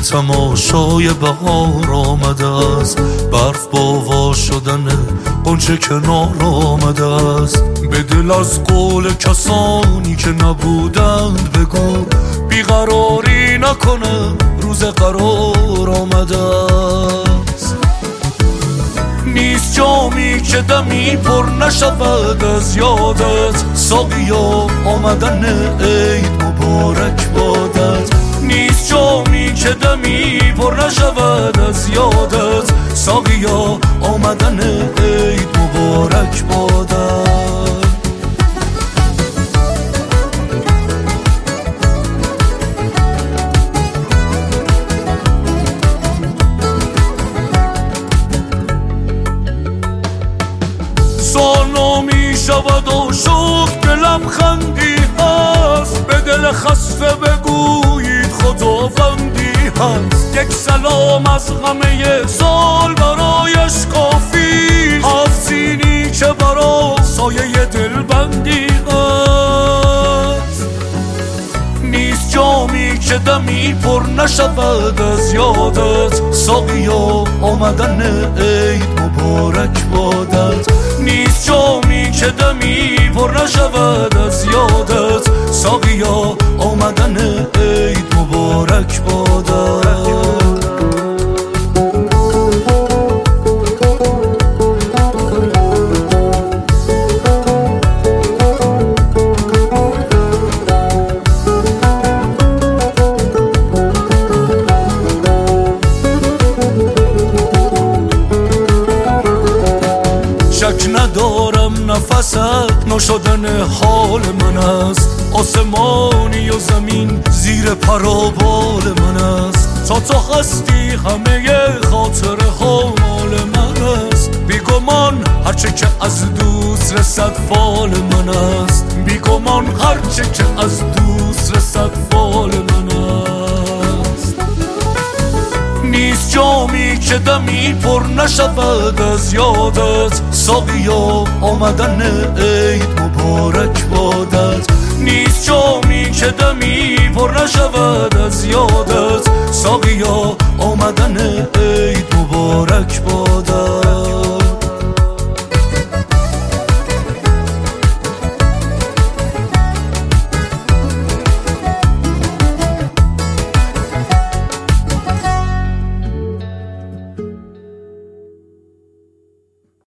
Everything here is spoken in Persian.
تماشای بهار آمده است، برف باوا شدن غنچه کنار آمده است. به دل از قول کسانی که نبودند بگو، بیقراری نکنه روز قرار آمده است. نیست جامی که دمی پر نشود از یادت، ساقیا آمدن عید مبارک بادت. نیست جامی که دمی پر نشود از یادت، ساقیا آمدن عید مبارک بادت. سال می شود و شکر که لبخندی هست، به دل خسته بگویید خداوندی هست. یک سلام از همه سال برایش کافی، آفزینی که برا سایه دلبندی هست. نیست جامی که دمی پر نشود از یادت، ساقیا آمدن عید مبارک بادت. نیست جامی که دمی پر نشود از یادت، ساقیا آمدن عید مبارک بادت. شک ندارم نفست نشدن حال من است، آسمانی و زمین زیر پرابال من است. تا تو هستی همه خاطر ها مال من است، بیگمان هرچه که از دوست رسد فال من است. بیگمان هرچه که از دوست رسد فال من است. نیست جامی که دمی پر نشود از یادت، ساقیا آمدن عید مبارک بادت. نیست جامی که دمی پر نشود از یادت، ساقیا آمدن عید مبارک بادت.